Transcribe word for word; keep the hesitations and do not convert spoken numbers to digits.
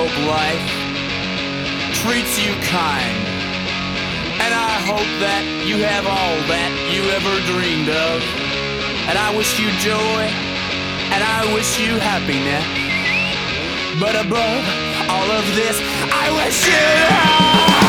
hope life treats you kind. And I hope that you have all that you ever dreamed of. And I wish you joy, and I wish you happiness. But above all of this, I wish you